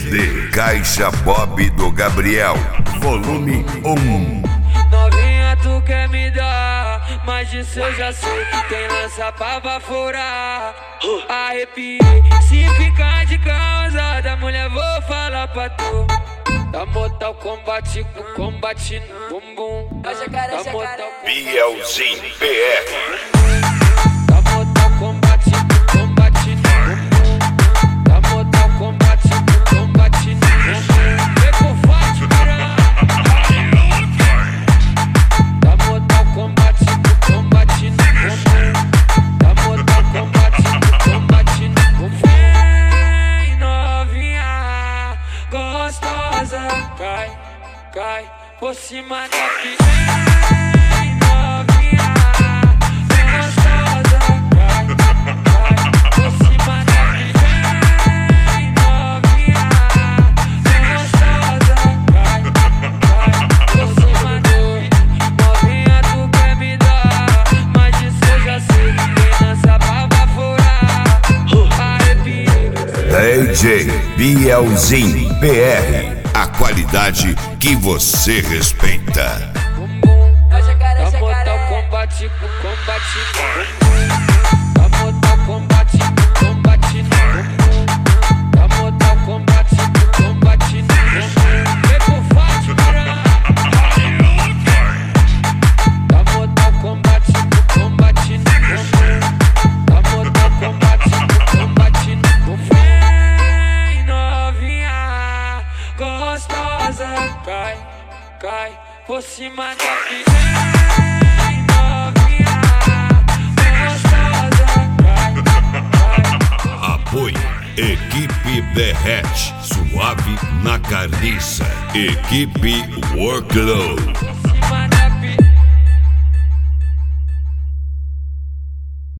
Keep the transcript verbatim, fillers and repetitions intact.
D Caixa Bob do Gabriel, volume um. Novinha, tu quer me dar, mas disso eu já sei que tem lança pra baforar. Arrepiei, se ficar de causa da mulher vou falar pra tu. Da Mortal Kombat com combate no bumbum. Da Mortal Bielzinho P R. Da Mortal Kombat com combate no bumbum. Da Mortal Kombat com combate no bumbum. Vem com forte, piranha. Da Mortal Kombat com combate no bumbum. Da Mortal Kombat com combate no bumbum. Vem novinha gostosa, cai, cai por cima da piranha. Novinha gostosa, cai, cai por cima da piranha. Novinha gostosa, cai, cai por cima da piranha. Novinha, tu quer me dar, mas disso eu já sei que tem lança pra baforar. Arrepiei. D J Bielzinho P R, a qualidade que você respeita. Da Mortal Kombat com combate no bumbum. Da Mortal Kombat com combate no bumbum. Da Mortal Kombat com combate no bumbum. Vem com forte, piranha. Da Mortal Kombat com combate no bumbum. Da Mortal Kombat com combate no bumbum. Vem novinha gostosa, cai, cai por cima da piranha. Novinha gostosa, cai, cai. Apoio Equipe Derrete, suave na carniça. Equipe Workload.